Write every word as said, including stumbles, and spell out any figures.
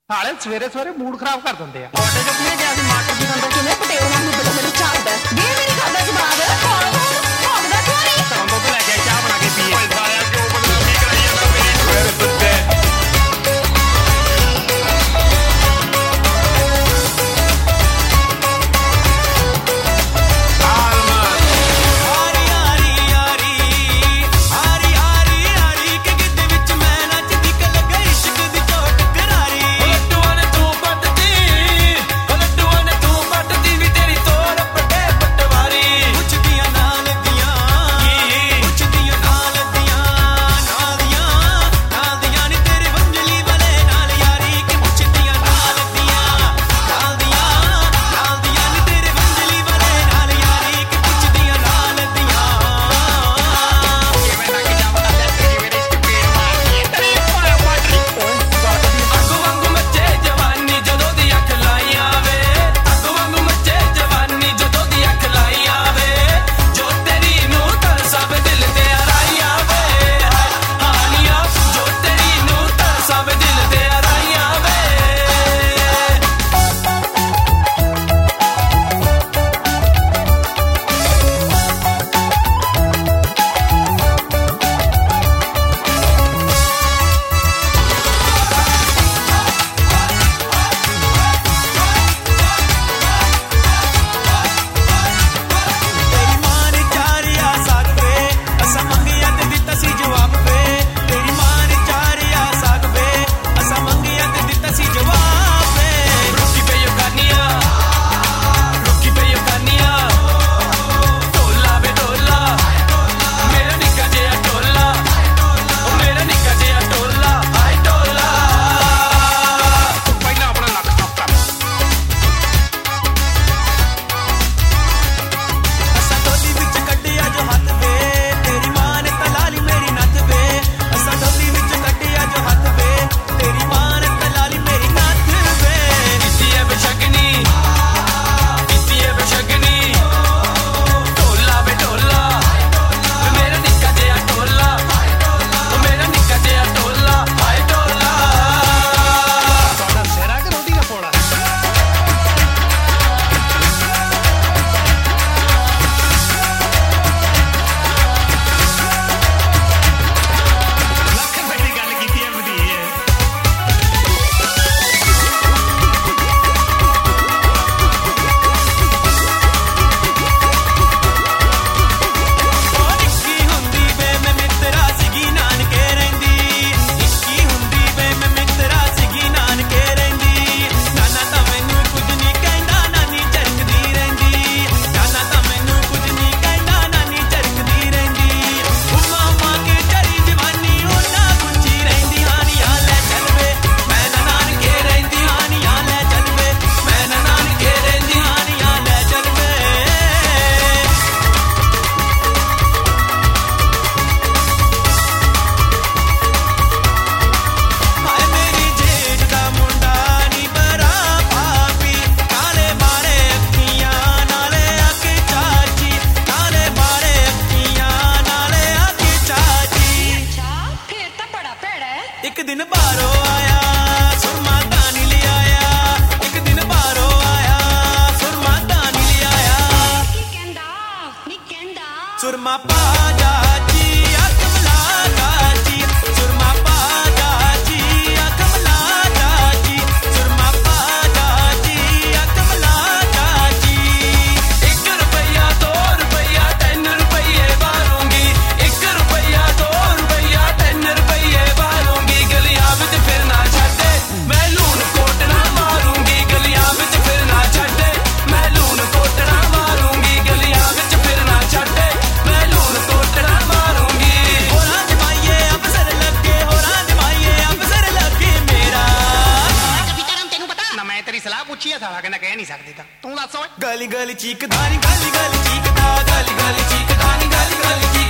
ਹਾਲੇ ਸਵੇਰੇ ਸਵੇਰੇ ਮੂਡ ਖਰਾਬ ਕਰ ਦਿੰਦੇ ਆ। ਆਟੋ ਚ ਕਿਵੇਂ ਗਿਆ ਸੀ ਮਾਟਰ ਦੀ ਅੰਦਰ ਕਿਵੇਂ ਪਟੇਲ ਵਾਂਗੂ ਬੜਾ ਮੈਨੂੰ ਚਾਹਦਾ ਗੇ ਮੇਰੀ ਖਾਦਾ ਜਵਾਬ ਕੌਣ ਭੌਂਕਦਾ ਕਿਉਂ ਨਹੀਂ ਤਾਂ ਦੁੱਧ ਲੈ ਕੇ ਚਾਹ ਬਣਾ ਕੇ ਪੀਏ। ਸਾਲਿਆ ਕਿਉਂ ਬਦਨਾਮੀ ਕਰਾਈ ਜਾਂਦਾ ਮੇਰੀ ਸਵੇਰੇ ਸੁੱਤੇ ਇੱਕ ਦਿਨ ਬਾਹਰੋਂ ਆਇਆ ਸੁਰਮਾ ਤਾਂ ਨਹੀਂ ਲਿਆਇਆ ਇੱਕ ਦਿਨ ਬਾਹਰੋਂ ਆਇਆ ਸੁਰਮਾ ਤਾਂ ਨਹੀਂ ਲਿਆਇਆ ਕੀ ਕਹਿੰਦਾ ਨੀ ਕਹਿੰਦਾ ਸੁਰਮਾ ਪਾ ਜਾਜੀ ਅੱਖ ਮਲਾ ਜਾਜੀ ਸੁਰਮਾ ਪਾ ਜਾਜੀ ਅੱਖ ਮਲਾ ਜਾਜੀ ਸੁਰਮਾ ਪਾ ਜਾਜੀ ਅੱਖ ਮਲਾ ਜਾਜੀ ਇੱਕ ਰੁਪਈਆ ਦੋ ਰੁਪਈਆ ਤਿੰਨ ਰੁਪਈਏ ਵਾਰੂੰਗੀ ਇੱਕ ਰੁਪਈਆ ਦੋ ਰੁਪਈਆ ਤਿੰਨ ਰੁਪਈਏ ਵਾਰੂੰਗੀ ਗਲੀਆਂ ਵਿੱਚ ਫਿਰ ਨਾ ਛੱਡੇ ਮੈਂ ਲੂਣ ਕੋਟਣਾ ਮਾਰੂੰਗੀ ਗਲੀਆਂ ਵਿੱਚ ਫਿਰ ਨਾ ਛੱਡੇ ਮੈਂ ਲੂਣ ਕੋਟਣਾ ਮਾਰੂੰਗੀ ਗਲੀਆਂ ਵਿੱਚ ਫਿਰ ਨਾ ਛੱਡੇ ਮੈਂ ਲੂਣ ਕੋਟਣਾ ਮਾਰੂੰਗੀ ਹੋਰਾਂ ਜਮਾਈਏ ਅਫਸਰ ਲੱਗੇ ਹੋਰਾਂ ਜਮਾਈਏ ਅਫਸਰ ਲੱਗੇ ਮੇਰਾ ਵਿਚਾਰਮ ਤੈਨੂੰ ਪਤਾ ਨਾ ਮੈਂ ਤੇਰੀ ਸਲਾਹ ਪੁੱਛੀ ਆ ਸਾਲਾ ਕਹਿੰਦਾ ਕਹਿ ਨਹੀਂ ਸਕਦੀ ਤਾਂ ਤੂੰ ਦੱਸ ਓਏ ਗਲੀ ਗਲੀ ਚੀਕਦਾ ਨੀ ਗਲੀ ਗਲੀ ਚੀਕਦਾ ਗਲੀ ਗਲੀ ਚੀਕਦਾ ਨੀ ਗਲੀ ਗਲੀ ਚੀਕਦਾ